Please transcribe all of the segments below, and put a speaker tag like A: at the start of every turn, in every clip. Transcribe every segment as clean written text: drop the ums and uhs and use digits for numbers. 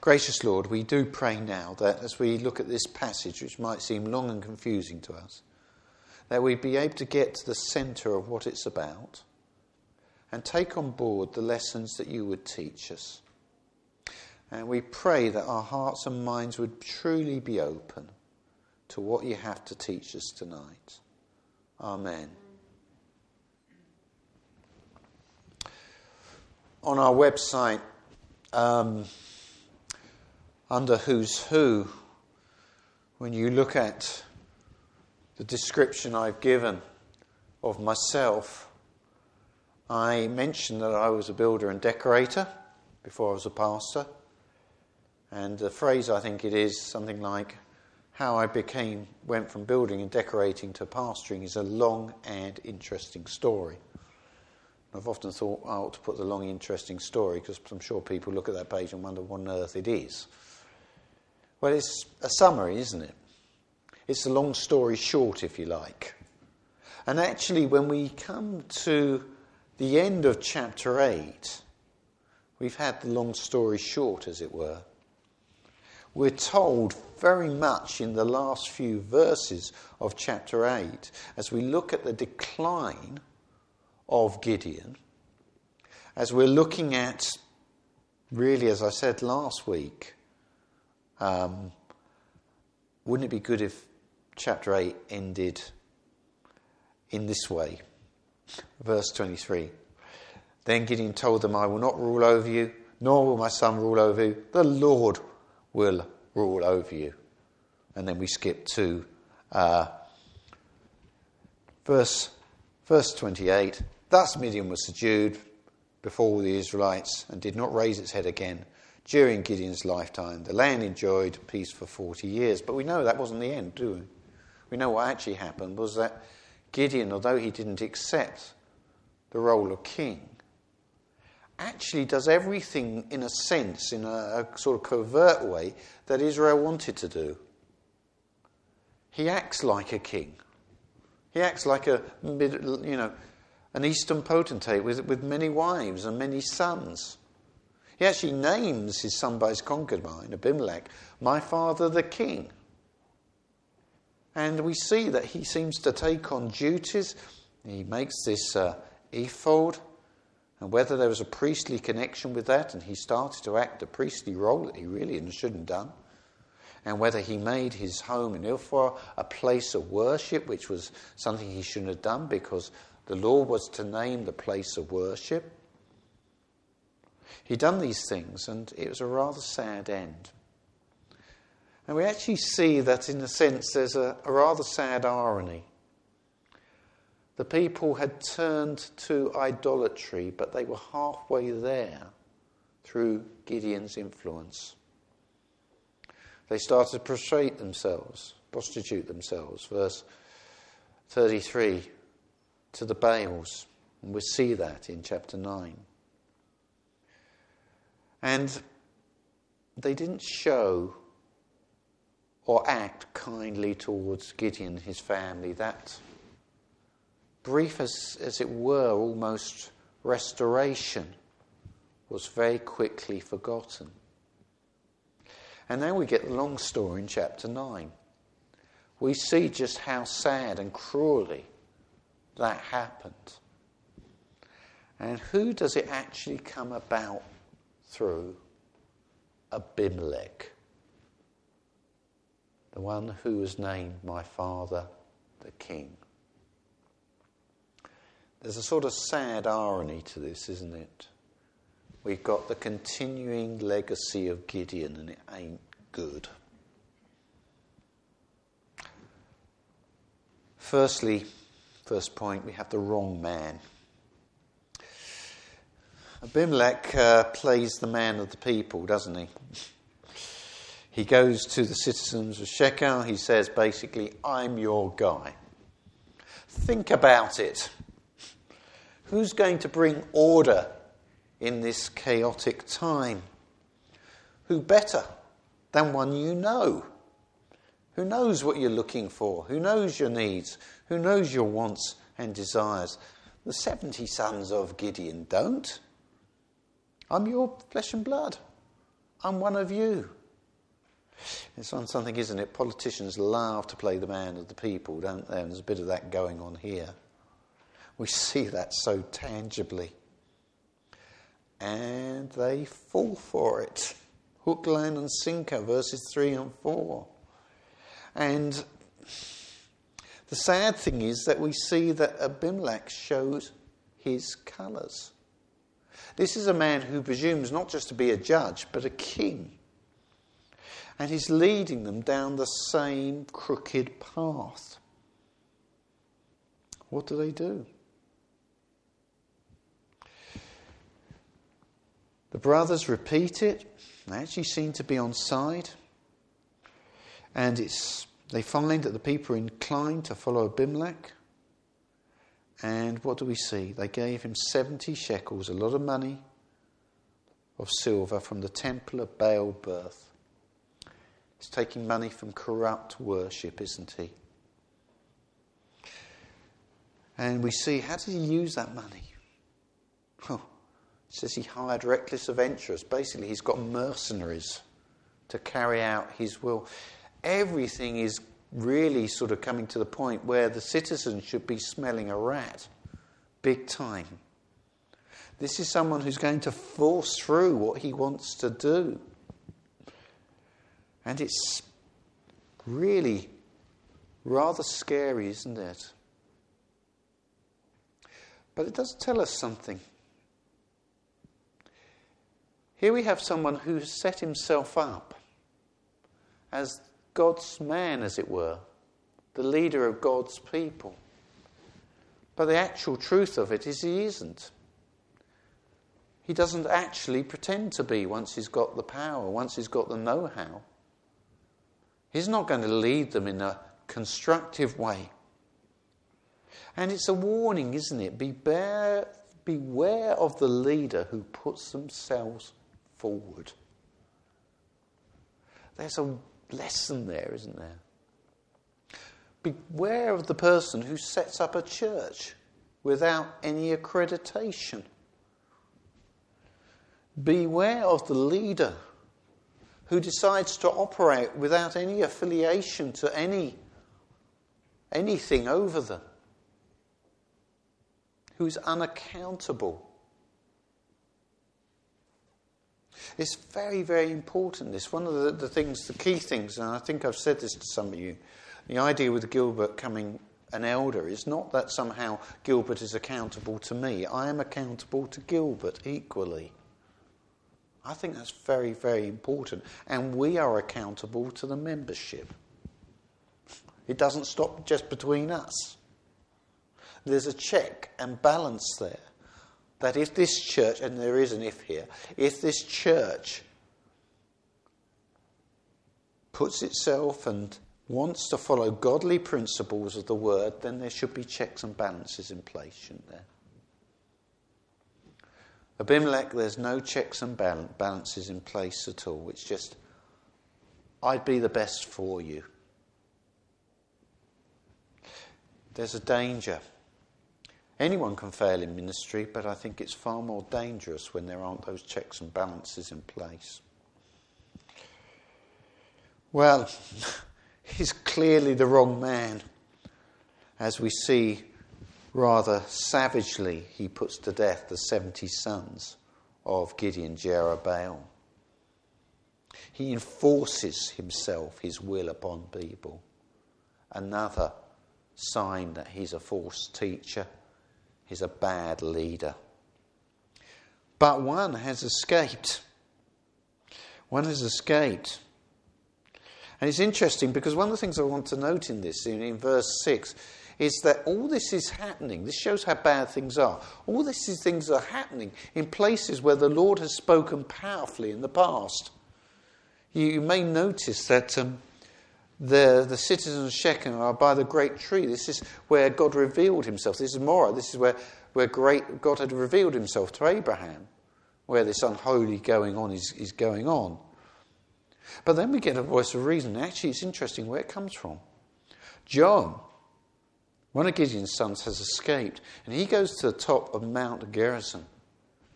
A: Gracious Lord, we do pray now that as we look at this passage, which might seem long and confusing to us, that we'd be able to get to the centre of what it's about and take on board the lessons that you would teach us. And we pray that our hearts and minds would truly be open to what you have to teach us tonight. Amen. On our website, under Who's Who, when you look at the description I've given of myself, I mentioned that I was a builder and decorator before I was a pastor. And the phrase, I think it is something like, how I went from building and decorating to pastoring is a long and interesting story. I've often thought I ought to put the long, interesting story, because I'm sure people look at that page and wonder what on earth it is. Well, it's a summary, isn't it? It's a long story short, if you like. And actually, when we come to the end of chapter 8, we've had the long story short, as it were. We're told very much in the last few verses of chapter 8, as we look at the decline of Gideon, as we're looking at, really, as I said last week, wouldn't it be good if chapter 8 ended in this way? Verse 23. Then Gideon told them, I will not rule over you, nor will my son rule over you. The Lord will rule over you. And then we skip to verse 28. Thus Midian was subdued before the Israelites and did not raise its head again. During Gideon's lifetime, the land enjoyed peace for 40 years. But we know that wasn't the end, do we? We know what actually happened was that Gideon, although he didn't accept the role of king, actually does everything in a sense, in a sort of covert way, that Israel wanted to do. He acts like a king. He acts like an eastern potentate with many wives and many sons. He actually names his son by his concubine, Abimelech, my father the king. And we see that he seems to take on duties. He makes this ephod. And whether there was a priestly connection with that, and he started to act a priestly role that he really shouldn't have done, and whether he made his home in Ilphar a place of worship, which was something he shouldn't have done because the law was to name the place of worship. He'd done these things, and it was a rather sad end. And we actually see that, in a sense, there's a rather sad irony. The people had turned to idolatry, but they were halfway there through Gideon's influence. They started to prostitute themselves, verse 33, to the Baals. And we see that in chapter 9. And they didn't show or act kindly towards Gideon and his family. That brief, as it were, almost restoration was very quickly forgotten. And now we get the long story in chapter 9. We see just how sad and cruelly that happened. And who does it actually come about through? Abimelech, the one who was named my father the king. There's a sort of sad irony to this, isn't it? We've got the continuing legacy of Gideon, and it ain't good. Firstly, first point, we have the wrong man. Abimelech plays the man of the people, doesn't he? He goes to the citizens of Shechem. He says, basically, I'm your guy. Think about it. Who's going to bring order in this chaotic time? Who better than one you know? Who knows what you're looking for? Who knows your needs? Who knows your wants and desires? The 70 sons of Gideon don't. I'm your flesh and blood. I'm one of you. It's something, isn't it? Politicians love to play the man of the people, don't they? And there's a bit of that going on here. We see that so tangibly. And they fall for it. Hook, line and sinker, verses 3 and 4. And the sad thing is that we see that Abimelech shows his colours. This is a man who presumes not just to be a judge, but a king. And he's leading them down the same crooked path. What do? The brothers repeat it. They actually seem to be on side. And they find that the people are inclined to follow Abimelech. And what do we see? They gave him 70 shekels, a lot of money, of silver from the temple of Baal-berith. He's taking money from corrupt worship, isn't he? And we see, how did he use that money? It says he hired reckless adventurers. Basically, he's got mercenaries to carry out his will. Everything is really sort of coming to the point where the citizens should be smelling a rat. Big time. This is someone who's going to force through what he wants to do. And it's really rather scary, isn't it? But it does tell us something. Here we have someone who has set himself up as God's man, as it were, the leader of God's people. But the actual truth of it is he isn't. He doesn't actually pretend to be once he's got the power, once he's got the know-how. He's not going to lead them in a constructive way. And it's a warning, isn't it? Beware of the leader who puts themselves forward. There's a lesson there, isn't there? Beware of the person who sets up a church without any accreditation. Beware of the leader who decides to operate without any affiliation to anything over them, who's unaccountable. It's very, very important, this. One of the things, the key things, and I think I've said this to some of you, the idea with Gilbert coming an elder is not that somehow Gilbert is accountable to me. I am accountable to Gilbert equally. I think that's very, very important. And we are accountable to the membership. It doesn't stop just between us. There's a check and balance there. That if this church, and there is an if here, if this church puts itself and wants to follow godly principles of the word, then there should be checks and balances in place, shouldn't there? Abimelech, there's no checks and balances in place at all. It's just, I'd be the best for you. There's a danger. Anyone can fail in ministry, but I think it's far more dangerous when there aren't those checks and balances in place. Well, he's clearly the wrong man. As we see, rather savagely, he puts to death the 70 sons of Gideon, Jerubbaal. He enforces himself, his will upon people. Another sign that he's a false teacher. He's a bad leader. But one has escaped. One has escaped. And it's interesting because one of the things I want to note in this, in verse 6, is that all this is happening. This shows how bad things are. All these things are happening in places where the Lord has spoken powerfully in the past. You may notice that the citizens of Shechem are by the great tree. This is where God revealed himself. This is Morah. This is where God had revealed himself to Abraham, where this unholy going on is going on. But then we get a voice of reason. Actually, it's interesting where it comes from. John, one of Gideon's sons, has escaped, and he goes to the top of Mount Gerizim.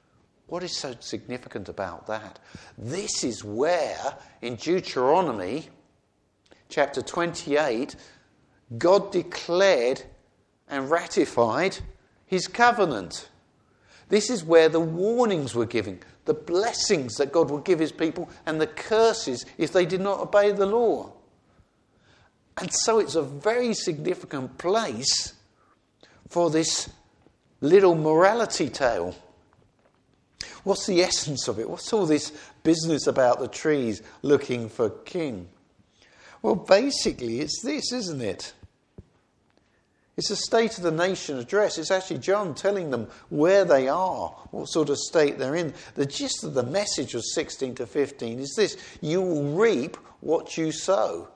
A: What is so significant about that? This is where, in Deuteronomy chapter 28, God declared and ratified his covenant. This is where the warnings were given, the blessings that God would give his people, and the curses if they did not obey the law. And so it's a very significant place for this little morality tale. What's the essence of it? What's all this business about the trees looking for king? Well, basically it's this, isn't it? It's a State of the Nation address. It's actually John telling them where they are, what sort of state they're in. The gist of the message of 16 to 15 is this: you will reap what you sow.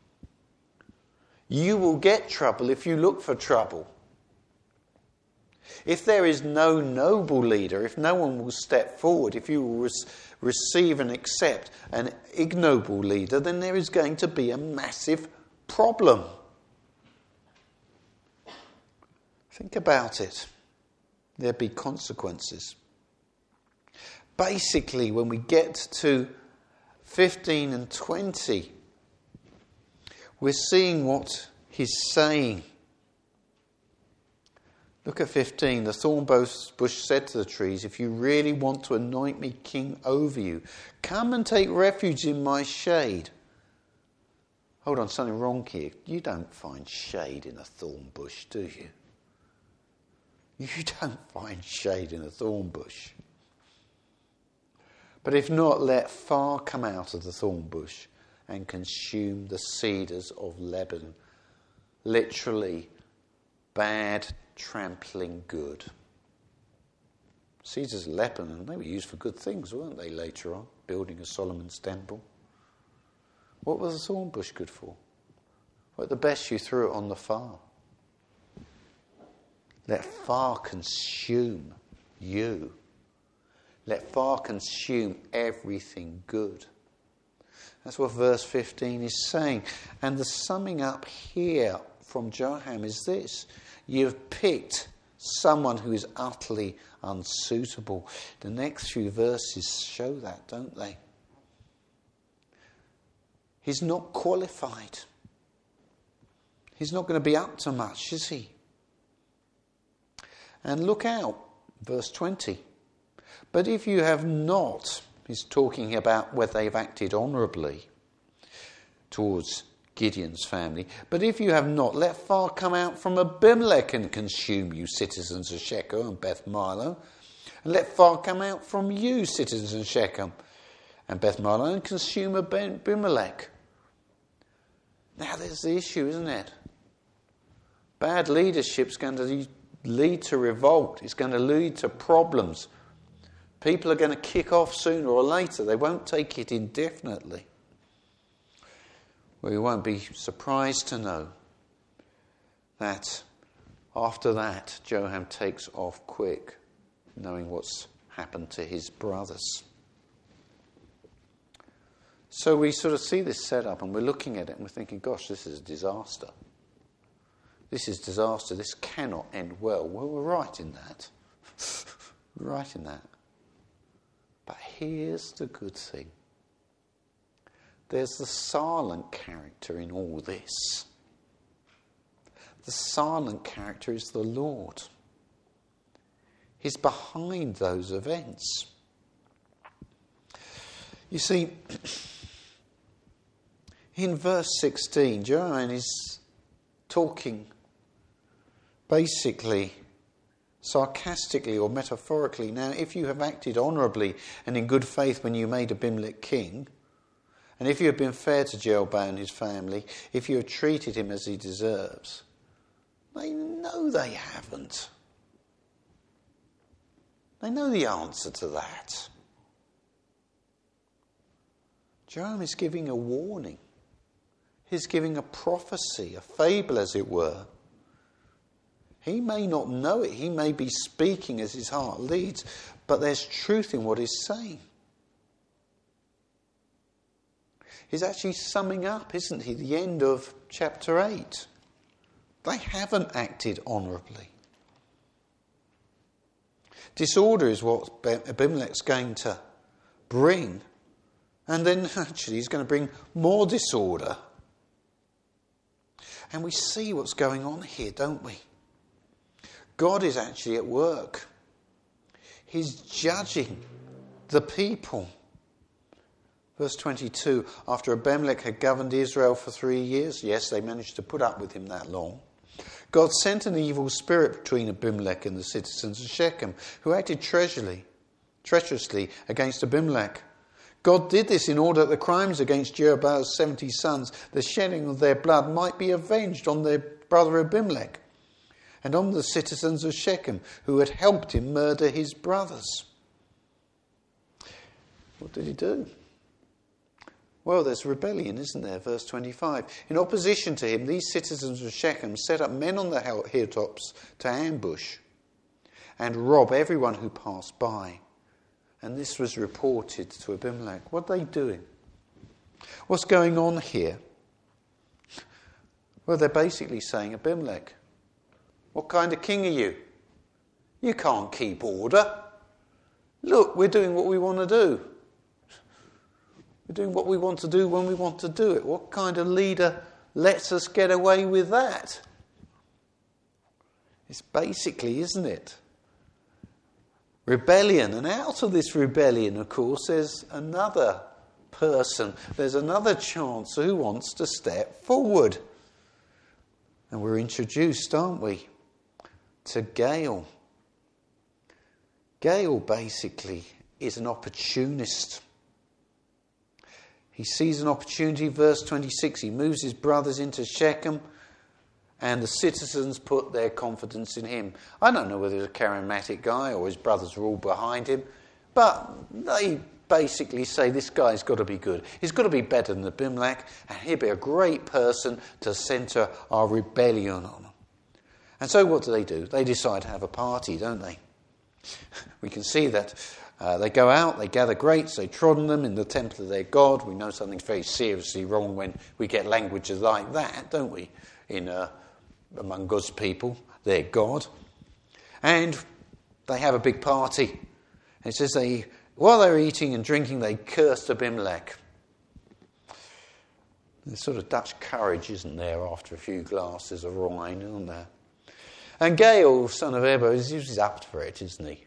A: You will get trouble if you look for trouble. If there is no noble leader, if no one will step forward, if you will receive and accept an ignoble leader, then there is going to be a massive problem. Think about it. There'll be consequences. Basically, when we get to 15 and 20, we're seeing what he's saying. Look at 15. The thorn bush said to the trees, if you really want to anoint me king over you, come and take refuge in my shade. Hold on, something wrong here. You don't find shade in a thorn bush, do you? You don't find shade in a thorn bush. But if not, let fire come out of the thorn bush and consume the cedars of Lebanon. Literally, bad trampling good. Cedars of Lebanon, they were used for good things, weren't they, later on? Building of Solomon's temple. What was the thorn bush good for? Well, at the best, you threw it on the fire. Let fire consume you. Let fire consume everything good. That's what verse 15 is saying. And the summing up here from Joram is this: you've picked someone who is utterly unsuitable. The next few verses show that, don't they? He's not qualified. He's not going to be up to much, is he? And look out, verse 20. But if you have not, he's talking about whether they've acted honourably towards Gideon's family. But if you have not, let fire come out from Abimelech and consume you, citizens of Shechem and Beth Milo. And let fire come out from you, citizens of Shechem and Beth Milo, and consume Abimelech. Now there's the issue, isn't it? Bad leadership's going to lead to revolt. It's going to lead to problems. People are going to kick off sooner or later. They won't take it indefinitely. We won't be surprised to know that after that, Joram takes off quick, knowing what's happened to his brothers. So we sort of see this set up and we're looking at it and we're thinking, gosh, this is a disaster. This is disaster. This cannot end well. Well, we're right in that. We're right in that. But here's the good thing. There's the silent character in all this. The silent character is the Lord. He's behind those events. You see, in verse 16, Joram is talking basically sarcastically or metaphorically. Now, if you have acted honourably and in good faith when you made Abimelech king, and if you have been fair to Jeroboam and his family, if you have treated him as he deserves, they know they haven't. They know the answer to that. Joram is giving a warning. He's giving a prophecy, a fable as it were. He may not know it. He may be speaking as his heart leads, but there's truth in what he's saying. He's actually summing up, isn't he, the end of chapter 8. They haven't acted honourably. Disorder is what Abimelech's going to bring. And then actually he's going to bring more disorder. And we see what's going on here, don't we? God is actually at work. He's judging the people. Verse 22, after Abimelech had governed Israel for 3 years, yes, they managed to put up with him that long, God sent an evil spirit between Abimelech and the citizens of Shechem, who acted treacherously against Abimelech. God did this in order that the crimes against Jerubbaal's 70 sons, the shedding of their blood, might be avenged on their brother Abimelech and on the citizens of Shechem who had helped him murder his brothers. What did he do? Well, there's rebellion, isn't there? Verse 25. In opposition to him, these citizens of Shechem set up men on the hilltops to ambush and rob everyone who passed by. And this was reported to Abimelech. What are they doing? What's going on here? Well, they're basically saying, Abimelech, what kind of king are you? You can't keep order. Look, we're doing what we want to do. We're doing what we want to do when we want to do it. What kind of leader lets us get away with that? It's basically, isn't it? Rebellion. And out of this rebellion, of course, there's another person. There's another chance who wants to step forward. And we're introduced, aren't we, to Gael. Gael basically is an opportunist. He sees an opportunity, verse 26, he moves his brothers into Shechem and the citizens put their confidence in him. I don't know whether he's a charismatic guy or his brothers are all behind him, but they basically say this guy's got to be good. He's got to be better than Abimelech and he'll be a great person to centre our rebellion on. And so what do? They decide to have a party, don't they? We can see that they go out, they gather grapes, they trod on them in the temple of their God. We know something's very seriously wrong when we get languages like that, don't we, among God's people, their God. And they have a big party. And it says while they were eating and drinking, they cursed Abimelech. There's sort of Dutch courage, isn't there, after a few glasses of wine, isn't there? And Gael, son of Ebed, he's up for it, isn't he?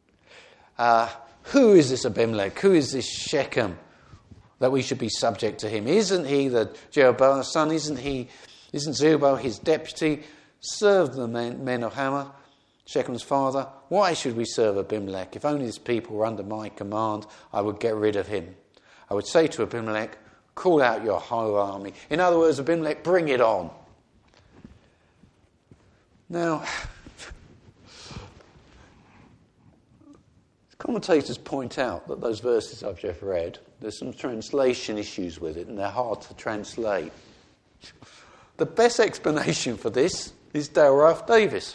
A: Who is this Abimelech? Who is this Shechem that we should be subject to him? Isn't he the Jeroboam's son? Isn't Zerubbabel his deputy? Serve the men of Hamor, Shechem's father. Why should we serve Abimelech? If only his people were under my command, I would get rid of him. I would say to Abimelech, call out your whole army. In other words, Abimelech, bring it on. Now, commentators point out that those verses I've just read, there's some translation issues with it and they're hard to translate. The best explanation for this is Dale Ralph Davis.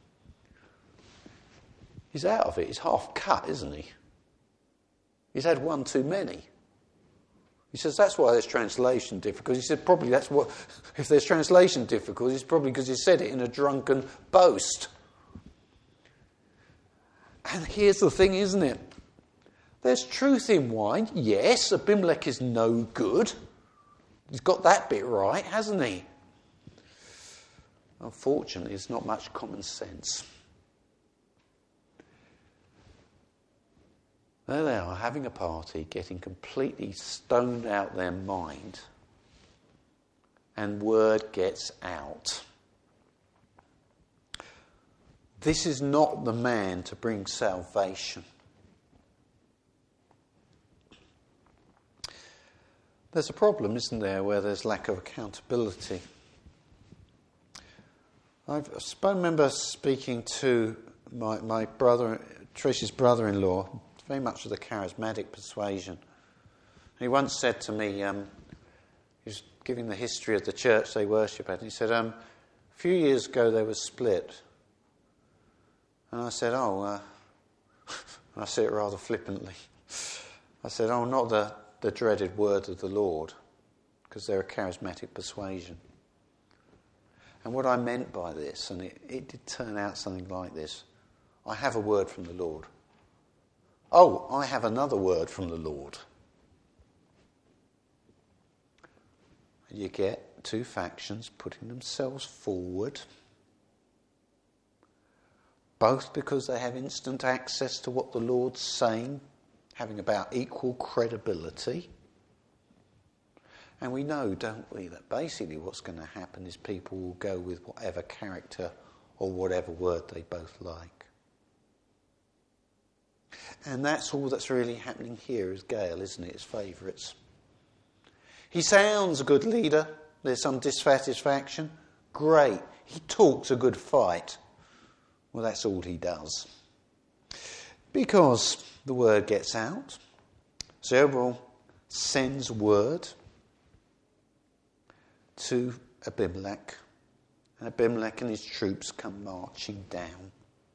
A: He's out of it. He's half cut, isn't he? He's had one too many. He says that's why there's translation difficulties. He said probably that's what, if there's translation difficulties, it's probably because he said it in a drunken boast. And here's the thing, isn't it? There's truth in wine. Yes, Abimelech is no good. He's got that bit right, hasn't he? Unfortunately, there's not much common sense. There they are, having a party, getting completely stoned out their mind. And word gets out. This is not the man to bring salvation. There's a problem, isn't there, where there's lack of accountability. I remember speaking to my brother, Trish's brother-in-law, very much of the charismatic persuasion. He once said to me, he was giving the history of the church they worship at, and he said, a few years ago they were split. And I said, and I said it rather flippantly. I said, not the dreaded word of the Lord, because they're a charismatic persuasion. And what I meant by this, and it did turn out something like this, I have a word from the Lord. Oh, I have another word from the Lord. And you get two factions putting themselves forward, both because they have instant access to what the Lord's saying, having about equal credibility. And we know, don't we, that basically what's going to happen is people will go with whatever character or whatever word they both like. And that's all that's really happening here is Gael, isn't it? His favourites. He sounds a good leader. There's some dissatisfaction. Great. He talks a good fight. Well, that's all he does. Because the word gets out, Zerubbabel sends word to Abimelech, and Abimelech and his troops come marching down.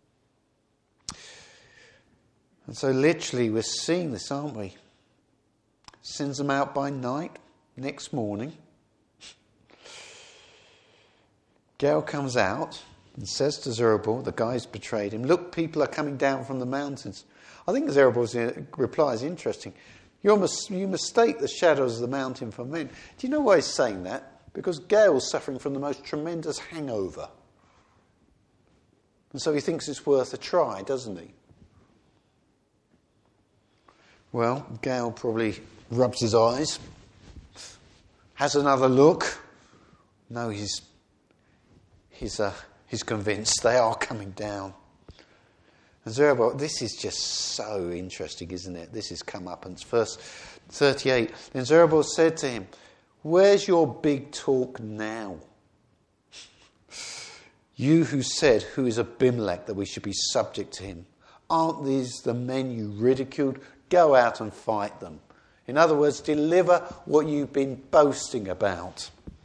A: And so literally we're seeing this, aren't we? Sends them out by night, next morning. Gael comes out and says to Zerubbabel, the guy's betrayed him, look, people are coming down from the mountains. I think Zerubbabel's reply is interesting. You mistake the shadows of the mountain for men. Do you know why he's saying that? Because Gael's suffering from the most tremendous hangover. And so he thinks it's worth a try, doesn't he? Well, Gael probably rubs his eyes, has another look. No, he's convinced they are coming down. And Zerubbabel, this is just so interesting, isn't it? This has come up in verse 38. Then Zerubbabel said to him, where's your big talk now? You who said, who is Abimelech, that we should be subject to him? Aren't these the men you ridiculed? Go out and fight them. In other words, deliver what you've been boasting about.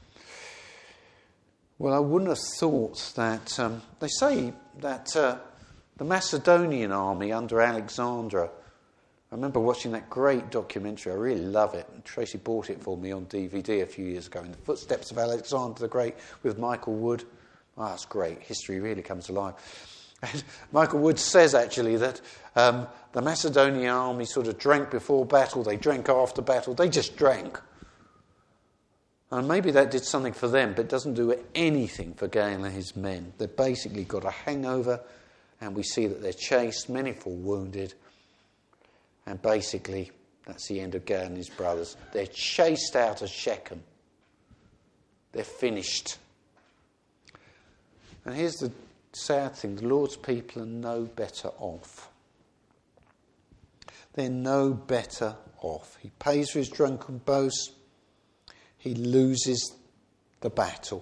A: Well, I wouldn't have thought that... they say that the Macedonian army under Alexander... I remember watching that great documentary. I really love it. Tracy bought it for me on DVD a few years ago. In the Footsteps of Alexander the Great with Michael Wood. Oh, that's great. History really comes alive. And Michael Wood says, actually, that the Macedonian army sort of drank before battle. They drank after battle. They just drank. And maybe that did something for them, but it doesn't do anything for Gael and his men. They've basically got a hangover, and we see that they're chased. Many fall wounded. And basically, that's the end of Gael and his brothers. They're chased out of Shechem. They're finished. And here's the sad thing. The Lord's people are no better off. They're no better off. He pays for his drunken boast. He loses the battle.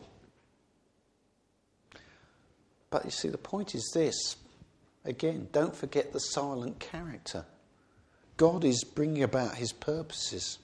A: But you see, the point is this. Again, don't forget the silent character. God is bringing about his purposes.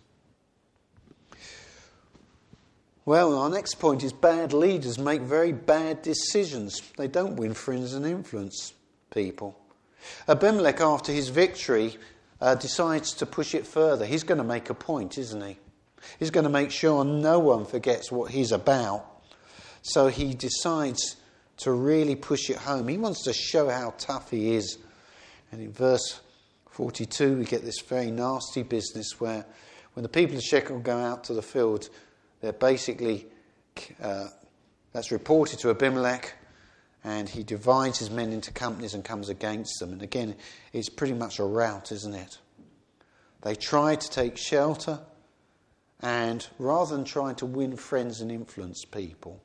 A: Well, our next point is bad leaders make very bad decisions. They don't win friends and influence people. Abimelech, after his victory, decides to push it further. He's going to make a point, isn't he? He's going to make sure no one forgets what he's about. So he decides to really push it home. He wants to show how tough he is. And in verse 42, we get this very nasty business where when the people of Shechem go out to the field, they're basically, that's reported to Abimelech, and he divides his men into companies and comes against them. And again, it's pretty much a rout, isn't it? They try to take shelter, and rather than trying to win friends and influence people,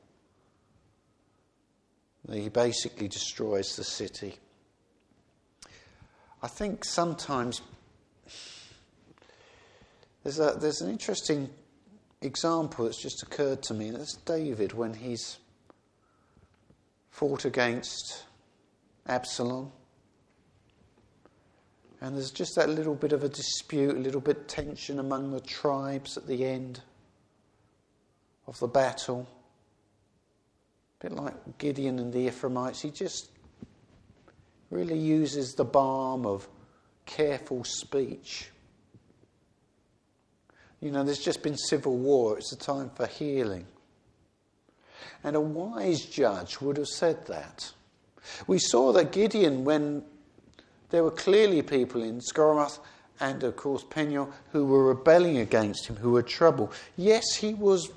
A: he basically destroys the city. I think sometimes there's an interesting example that's just occurred to me, and that's David when he's fought against Absalom. And there's just that little bit of a dispute, a little bit of tension among the tribes at the end of the battle. A bit like Gideon and the Ephraimites. He just really uses the balm of careful speech. You know, there's just been civil war. It's a time for healing. And a wise judge would have said that. We saw that Gideon, when there were clearly people in Skoroth and, of course, Peniel who were rebelling against him, who were trouble. Yes, he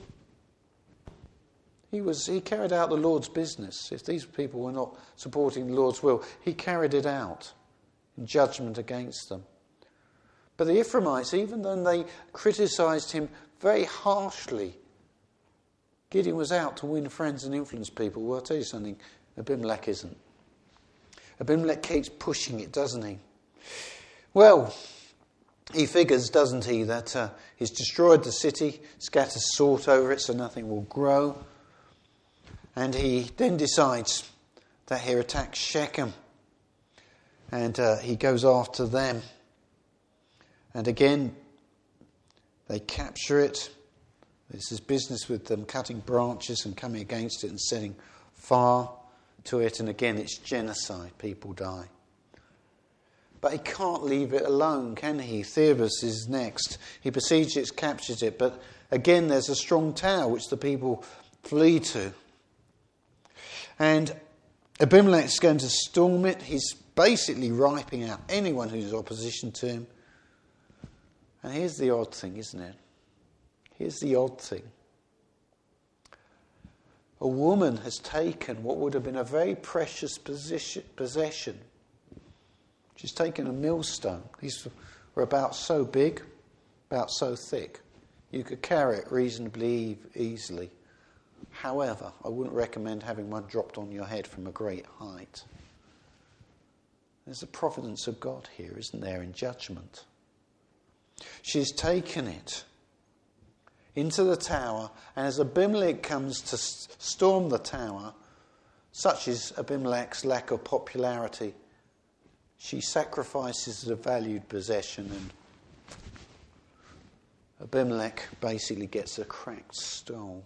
A: carried out the Lord's business. If these people were not supporting the Lord's will, he carried it out in judgment against them. But the Ephraimites, even though they criticised him very harshly, Gideon was out to win friends and influence people. Well, I'll tell you something, Abimelech isn't. Abimelech keeps pushing it, doesn't he? Well, he figures, doesn't he, that he's destroyed the city, scatters salt over it so nothing will grow. And he then decides that he'll attack Shechem. And he goes after them. And again, they capture it. This is business with them cutting branches and coming against it and setting fire to it. And again, it's genocide. People die. But he can't leave it alone, can he? Thebes is next. He besieges it, captures it. But again, there's a strong tower which the people flee to. And Abimelech's going to storm it. He's basically wiping out anyone who's opposition to him. And here's the odd thing, isn't it? Here's the odd thing. A woman has taken what would have been a very precious possession. She's taken a millstone. These were about so big, about so thick. You could carry it reasonably easily. However, I wouldn't recommend having one dropped on your head from a great height. There's the providence of God here, isn't there, in judgment. She's taken it into the tower, and as Abimelech comes to storm the tower, such is Abimelech's lack of popularity, she sacrifices the valued possession, and Abimelech basically gets a cracked skull.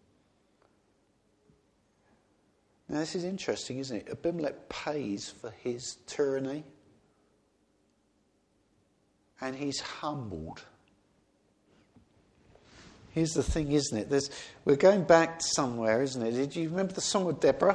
A: Now this is interesting, isn't it? Abimelech pays for his tyranny, and he's humbled. Here's the thing, isn't it? We're going back somewhere, isn't it? Did you remember the song of Deborah?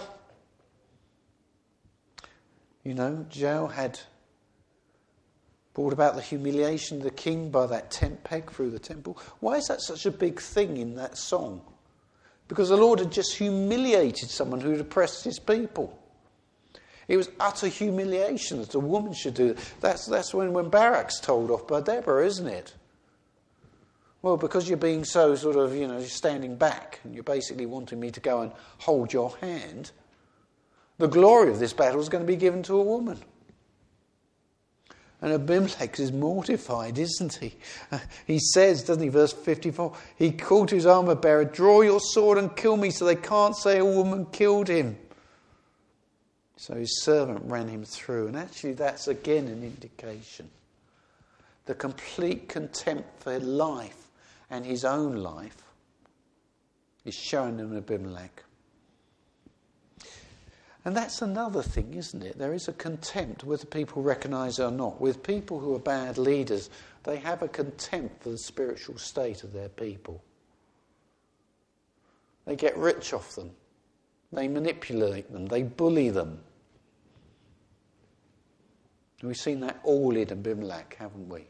A: You know, Jael had brought about the humiliation of the king by that tent peg through the temple. Why is that such a big thing in that song? Because the Lord had just humiliated someone who had oppressed his people. It was utter humiliation that a woman should do that. That's when Barak's told off by Deborah, isn't it? Well, because you're being so sort of, standing back and you're basically wanting me to go and hold your hand, the glory of this battle is going to be given to a woman. And Abimelech is mortified, isn't he? He says, doesn't he, verse 54, he called to his armor bearer, draw your sword and kill me so they can't say a woman killed him. So his servant ran him through. And actually that's again an indication. The complete contempt for life and his own life is shown in Abimelech. And that's another thing, isn't it? There is a contempt, whether people recognise it or not. With people who are bad leaders, they have a contempt for the spiritual state of their people. They get rich off them. They manipulate them. They bully them. We've seen that all in Abimelech, haven't we?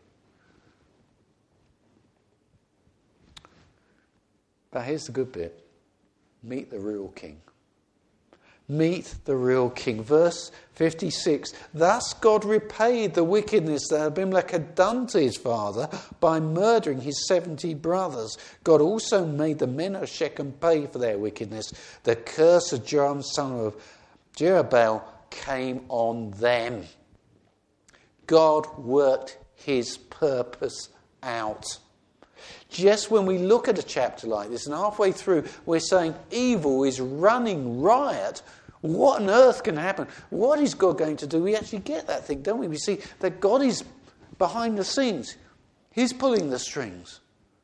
A: But here's the good bit. Meet the real king. Meet the real king. Verse 56, thus God repaid the wickedness that Abimelech had done to his father by murdering his 70 brothers. God also made the men of Shechem pay for their wickedness. The curse of Joram, son of Jerubbaal, came on them. God worked his purpose out. Just when we look at a chapter like this, and halfway through we're saying evil is running riot, what on earth can happen? What is God going to do? We actually get that thing, don't we? We see that God is behind the scenes. He's pulling the strings.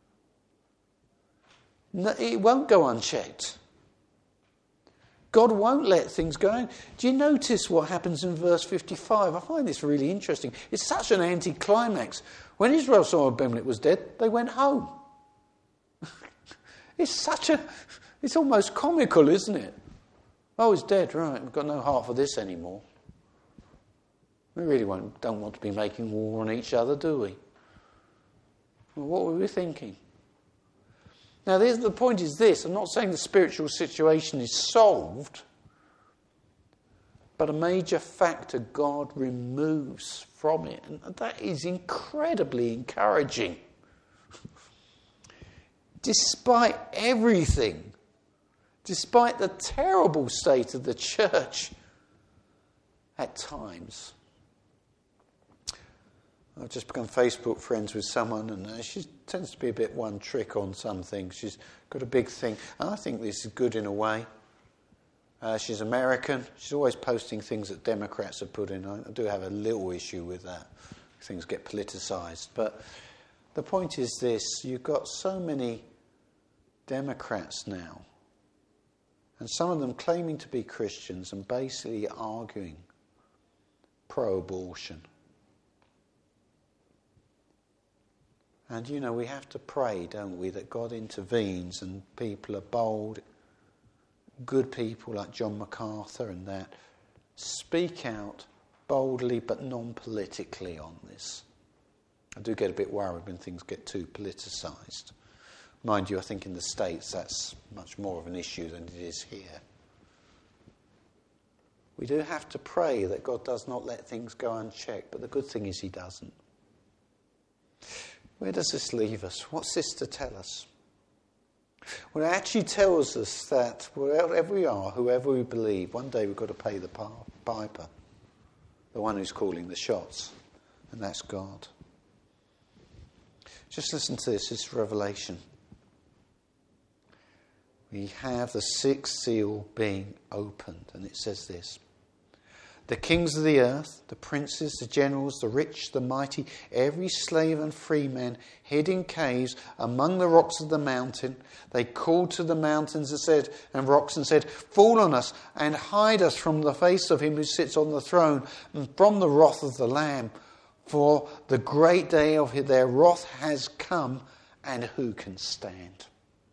A: No, it won't go unchecked. God won't let things go. Do you notice what happens in verse 55? I find this really interesting. It's such an anticlimax. When Israel saw Abimelech was dead, they went home. It's almost comical, isn't it? Oh, he's dead, right. We've got no heart for this anymore. We really don't want to be making war on each other, do we? Well, what were we thinking? Now, the point is this. I'm not saying the spiritual situation is solved, but a major factor God removes from it. And that is incredibly encouraging. Despite everything, despite the terrible state of the church at times. I've just become Facebook friends with someone, and she tends to be a bit one trick on some things. She's got a big thing. And I think this is good in a way. She's American. She's always posting things that Democrats have put in. I do have a little issue with that. Things get politicised. But the point is this. You've got so many Democrats now, and some of them claiming to be Christians and basically arguing pro-abortion. And, we have to pray, don't we, that God intervenes and people are bold, good people like John MacArthur and that, speak out boldly but non-politically on this. I do get a bit worried when things get too politicised. Mind you, I think in the States that's much more of an issue than it is here. We do have to pray that God does not let things go unchecked, but the good thing is he doesn't. Where does this leave us? What's this to tell us? Well, it actually tells us that wherever we are, whoever we believe, one day we've got to pay the piper, the one who's calling the shots, and that's God. Just listen to this. It's Revelation. We have the sixth seal being opened, and it says this. The kings of the earth, the princes, the generals, the rich, the mighty, every slave and free man hid in caves among the rocks of the mountain. They called to the mountains and rocks and said, fall on us and hide us from the face of him who sits on the throne and from the wrath of the Lamb. For the great day of their wrath has come, and who can stand?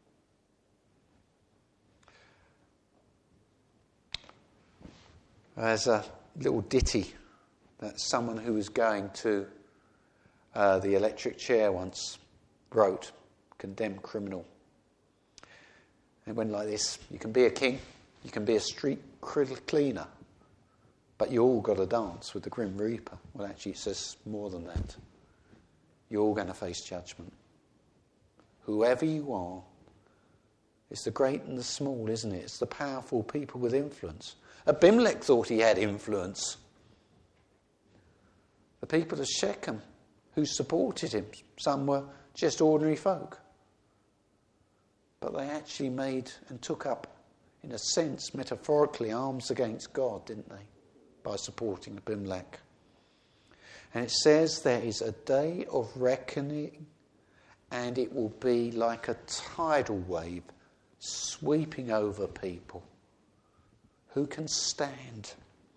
A: There's a little ditty that someone who was going to the electric chair once wrote, Condemned Criminal. It went like this. You can be a king, you can be a street cleaner, but you all got to dance with the Grim Reaper. Well, actually it says more than that. You're all going to face judgment. Whoever you are, it's the great and the small, isn't it? It's the powerful people with influence. Abimelech thought he had influence. The people of Shechem who supported him, some were just ordinary folk. But they actually made and took up, in a sense, metaphorically, arms against God, didn't they? By supporting Abimelech. And it says there is a day of reckoning, and it will be like a tidal wave sweeping over people. Who can stand?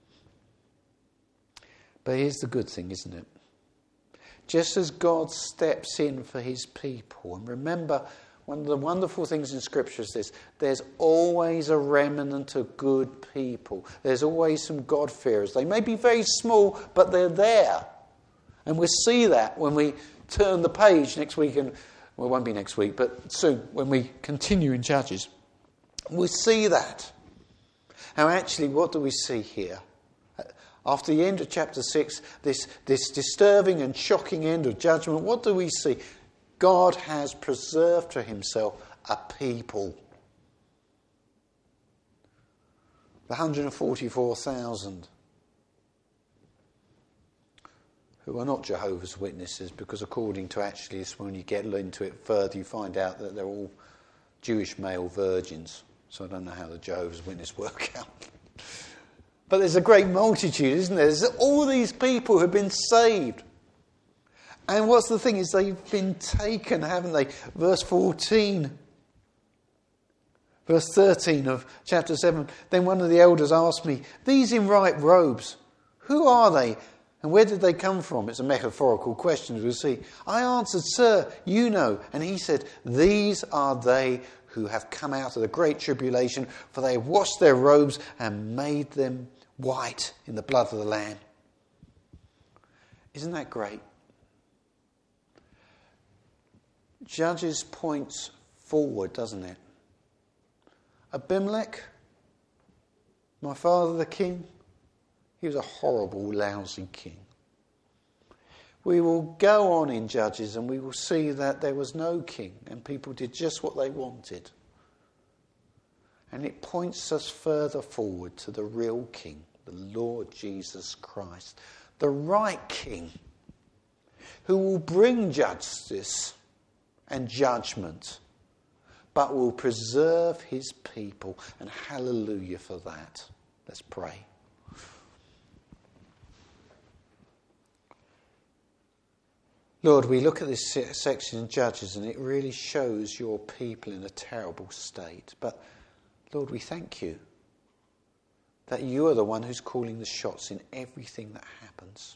A: But here's the good thing, isn't it? Just as God steps in for his people, and remember, one of the wonderful things in Scripture is this, there's always a remnant of good people. There's always some God-fearers. They may be very small, but they're there. And we'll see that when we turn the page next week, and well, it won't be next week, but soon, when we continue in Judges. We'll see that. Now, actually, what do we see here? After the end of chapter 6, this disturbing and shocking end of judgment, what do we see? God has preserved to himself a people. The 144,000 who are not Jehovah's Witnesses, because according to actually this, when you get into it further, you find out that they're all Jewish male virgins. So I don't know how the Jehovah's Witnesses work out. But there's a great multitude, isn't there? There's all these people who have been saved. And what's the thing is they've been taken, haven't they? Verse 14. Verse 13 of chapter 7. Then one of the elders asked me, these in white robes, who are they? And where did they come from? It's a metaphorical question, as we'll see. I answered, sir, you know. And he said, these are they who have come out of the great tribulation, for they have washed their robes and made them white in the blood of the Lamb. Isn't that great? Judges points forward, doesn't it? Abimelech, my father the king, he was a horrible, lousy king. We will go on in Judges and we will see that there was no king and people did just what they wanted. And it points us further forward to the real king, the Lord Jesus Christ, the right king, who will bring justice and judgment, but will preserve his people. And hallelujah for that. Let's pray. Lord, we look at this section in Judges and it really shows your people in a terrible state. But Lord, we thank you that you are the one who's calling the shots in everything that happens.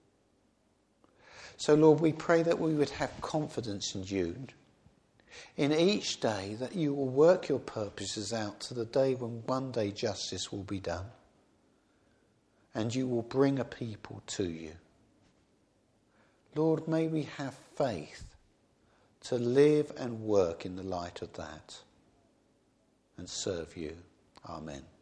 A: So Lord, we pray that we would have confidence in you in each day, that you will work your purposes out to the day when one day justice will be done and you will bring a people to you. Lord, may we have faith to live and work in the light of that and serve you. Amen.